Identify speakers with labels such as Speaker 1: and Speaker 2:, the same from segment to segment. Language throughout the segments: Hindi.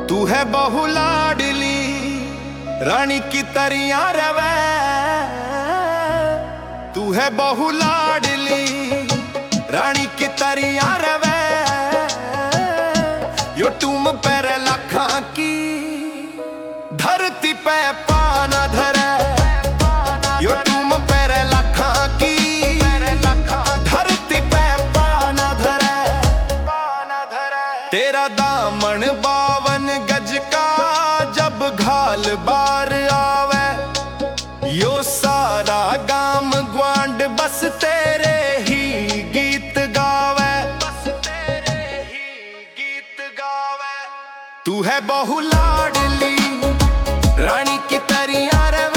Speaker 1: तू है बहु लाडली रानी की तरिया रवे। तू है बहु लाडली रानी की तरिया रवे। यो तुम पर लखा की धरती पे पाना धरे। यो तुम पर लखा की धरती पे पाना धरे। तेरा दामन 52 गज का जब घाल बार आवे। यो सारा गाम ग्वांड बस तेरे ही गीत गावे। तू है बहु लाडली रानी की तरिया रवे।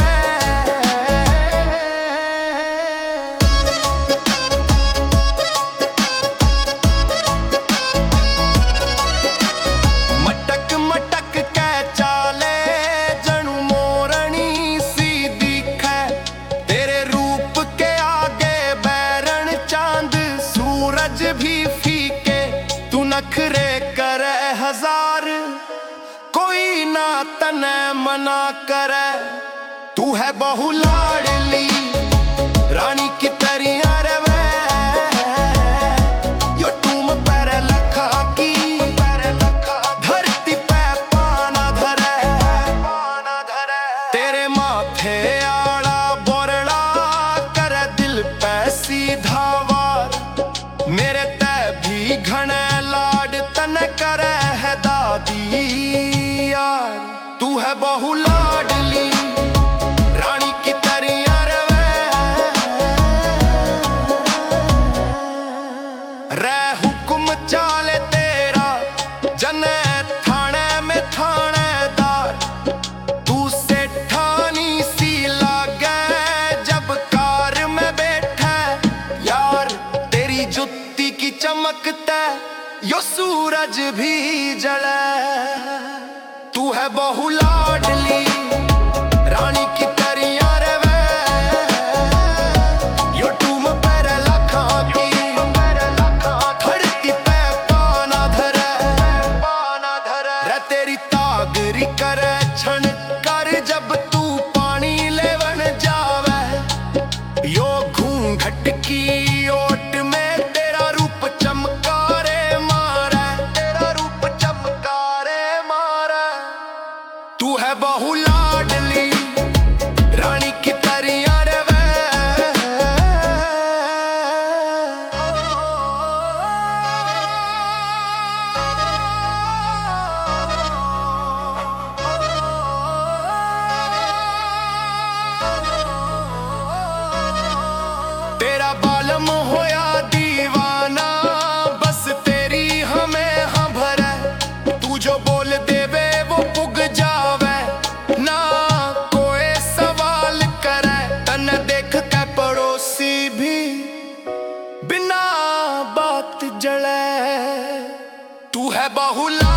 Speaker 1: मटक मटक के चाले जणु मोरनी सी दिखे। तेरे रूप के आगे बैरण चांद सूरज भी फीके। तू नखरे करे हजार कोई ना तने मना करे। तू है बहु लाडली रानी की तरिया रवे। यो तुम पर लखा की धरती पे पाना धरे। तेरे माथे आड़ा बोरड़ा करे दिल पे सीधा वार। मेरे ते भी घने लाड तने करे है दादी यार। तू है बहु लाडली रानी की तरिया रवे। रे हुक्म चाले तेरा जने थाने में थानेदार। तू सेठानी सी लागे जब कार में बैठे। यार तेरी जुत्ती की चमकते यो सूरज भी जले। तू है बहु लाडली रानी की तरिया रवे। यो तुम पर लखा की धरती पे पाना धरे। रे तेरी तागरी करे छन कर जब तू पानी लेवन जावे। यो घूंघट की ओट में तेरा रूप चमकारे मारे। तेरा रूप चमकारे मारे। तू है बहु लाडली रानी की तरिया रवे। तेरा बालम होया दीवाना बस तेरी हमें हाँ भरे। तू जो बोल देवे वो पुग जावे ना कोई सवाल करे। तन देख के पड़ोसी भी बिना बात जले। तू है बहु